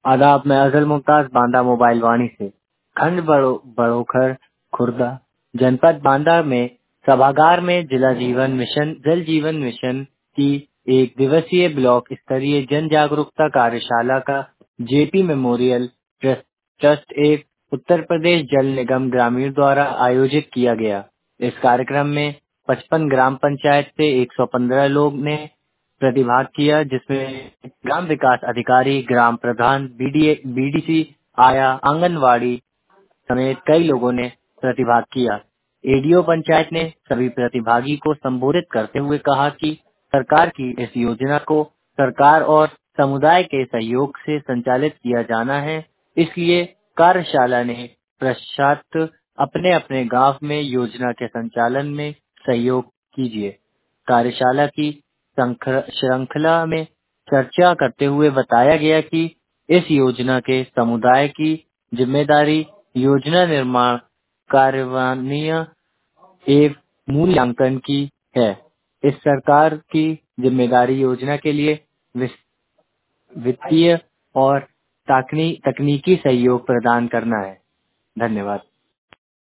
आदाब, मैं अजहर मुमताज बांदा मोबाइल वाणी से। खंड बड़ोखर खुर्दा जनपद बांदा में सभागार में जल जीवन मिशन की एक दिवसीय ब्लॉक स्तरीय जन जागरूकता कार्यशाला का जेपी मेमोरियल ट्रस्ट एवं उत्तर प्रदेश जल निगम ग्रामीण द्वारा आयोजित किया गया। इस कार्यक्रम में 55 ग्राम पंचायत से 115 लोग ने प्रतिभाग किया, जिसमें ग्राम विकास अधिकारी, ग्राम प्रधान, बीडीसी, आया, आंगनवाड़ी समेत कई लोगों ने प्रतिभाग किया। एडीओ पंचायत ने सभी प्रतिभागी को संबोधित करते हुए कहा कि सरकार की इस योजना को सरकार और समुदाय के सहयोग से संचालित किया जाना है, इसलिए कार्यशाला ने पश्चात अपने अपने गांव में योजना के संचालन में सहयोग कीजिए। कार्यशाला की श्रृंखला में चर्चा करते हुए बताया गया कि इस योजना के समुदाय की जिम्मेदारी योजना निर्माण, कार्यान्वयन एवं मूल्यांकन की है। इस सरकार की जिम्मेदारी योजना के लिए वित्तीय और तकनीकी सहयोग प्रदान करना है। धन्यवाद।